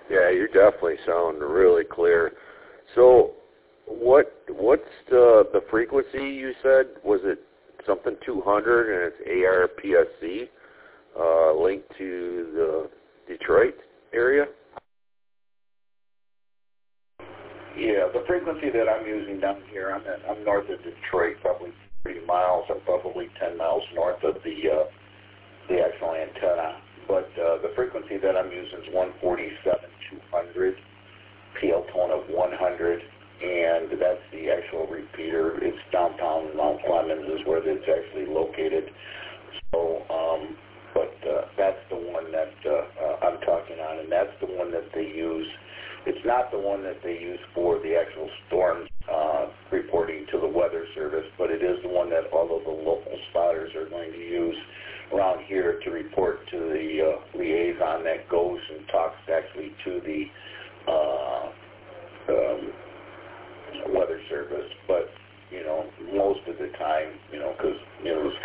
Yeah, you definitely sound really clear. So, what's the frequency you said? Was it something 200 and it's ARPSC linked to the Detroit area? Yeah, the frequency that I'm using down here, I'm north of Detroit, probably 30 miles. I'm probably 10 miles north of the actual antenna. But the frequency that I'm using is 147-200, PL tone of 100, and that's the actual repeater. It's downtown Mount Clemens is where it's actually located. So, that's the one that I'm talking on, and that's the one that they use. It's not the one that they use for the actual storms reporting to the Weather Service, but it is the one that all of the local spotters are going to use around here to report to the liaison that goes and talks actually to the Weather Service. But, most of the time, because, the